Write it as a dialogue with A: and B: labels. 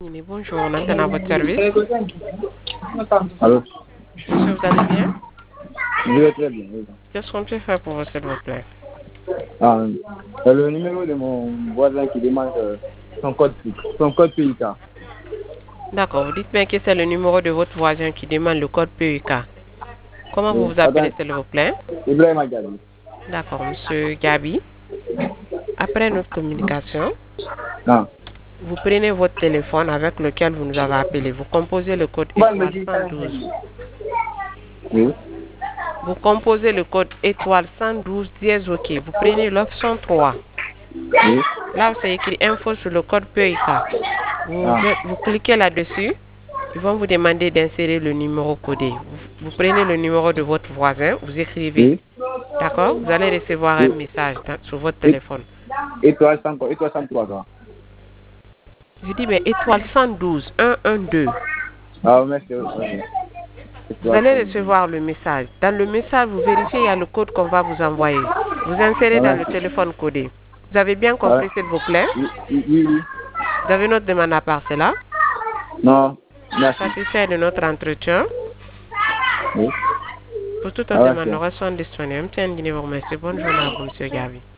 A: Bonjour, on entend à votre service.
B: Allô?
A: Monsieur, vous allez bien?
B: Je vais très bien. Oui.
A: Qu'est-ce qu'on peut faire pour vous, s'il vous plaît?
B: Ah, c'est le numéro de mon voisin qui demande son code PIK.
A: D'accord, vous dites bien que c'est le numéro de votre voisin qui demande le code PUK. Comment vous
B: Oui.
A: vous appelez,
B: Attends,
A: s'il vous plaît?
B: Ibrahim Agabi.
A: D'accord, monsieur Gabi. Après notre communication,
B: Ah.
A: vous prenez votre téléphone avec lequel vous nous avez appelé. Vous composez le code étoile 112.
B: Oui.
A: Vous composez le code étoile 112 dièse OK. Vous prenez l'option 3.
B: Oui.
A: Là, c'est écrit info sur le code PUK.
B: Ah.
A: Vous cliquez là-dessus. Ils vont vous demander d'insérer le numéro codé. Vous prenez le numéro de votre voisin, vous écrivez.
B: Oui.
A: D'accord? Vous allez recevoir un
B: Oui.
A: message sur votre
B: Et,
A: téléphone.
B: étoile 103, quoi.
A: Je dis, mais étoile 112, 112.
B: Ah, merci. Ok.
A: Vous
B: Étoile
A: allez
B: 102.
A: recevoir le message. Dans le message, vous vérifiez, il y a le code qu'on va vous envoyer. Vous insérez
B: Ah,
A: dans le
B: merci.
A: téléphone codé. Vous avez bien
B: Ah,
A: compris, s'il vous plaît?
B: oui, oui, oui, oui.
A: Vous avez notre demande à part cela?
B: Non, merci.
A: Satisfait de notre entretien?
B: Oui.
A: Pour toute
B: Ah,
A: autre demande,
B: merci.
A: nous restons disponibles. Tiens, vous remercie. Bonne journée à vous, monsieur Gavi.